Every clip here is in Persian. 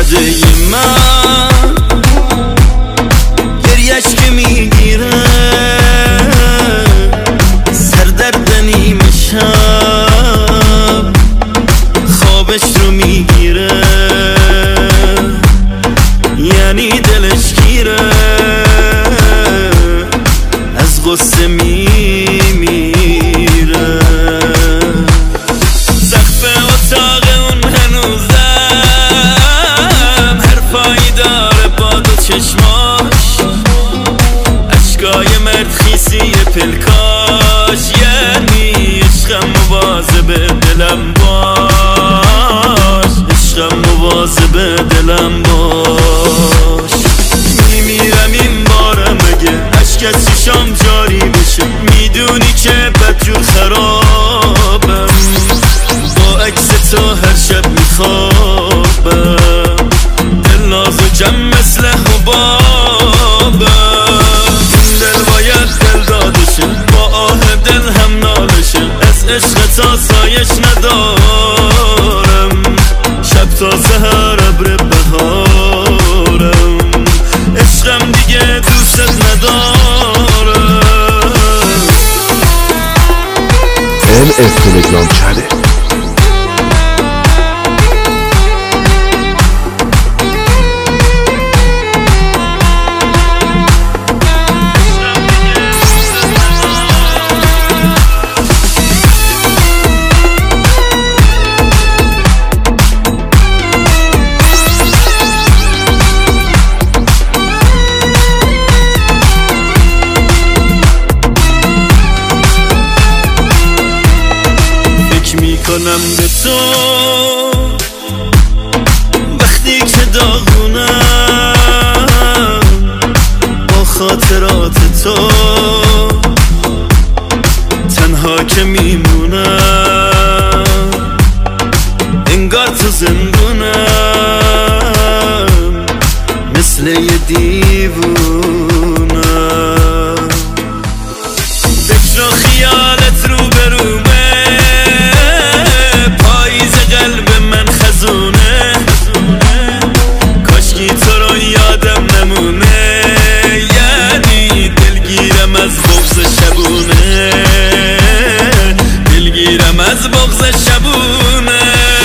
شده من گریش که میگیره سردرد نیمه شب خوابش رو میگیره یعنی دلش گیره از غصه میمیره سقف اتاق اون هنوزم حرفایی داره با دو چشماش اشکای مرد خیسی پلکاش یعنی عشقم مواظب دلم باش عشقم مواظب دلم باش میمیرم این بارم اگه اشک از چشام جاری بشه میدونی که بدجور خرابم با عکس تو هر شب میخوابم دل ناز و جمع مثل حبابم این دل باید دل دادشه با آه دل هم نالشه از عشق تا سایش ندارم شب تا سحر ابر بهارم عشقم دیگه دوست ندارم. MS تلگرام چنل. میکنم به تو وقتی که داغونم با خاطرات تو تنها که میمونم انگار تو زندونم مثل یه دیوونم فکر و خیالت رو برومه کاشکی تو رو یادم نمونه یعنی دلگیرم از بغض شبونه دلگیرم از بغض شبونه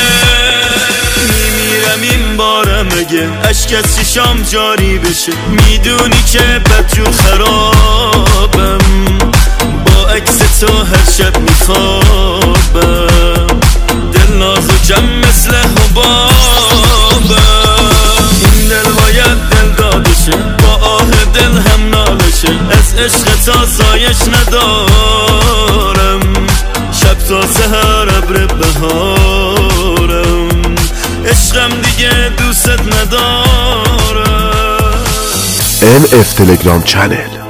میمیرم این بارم اگه اشک از چشام جاری بشه میدونی که بدجور خرابم با عکس تو هر شب میخوابم دل ناز و جمع مثل حبابم این دل باید دل دادشه با آه دل هم نالشه از عشق تا سایش ندارم شب تا سحر ابر بهارم عشقم دیگه دوست ندارم. MS تلگرام چنل.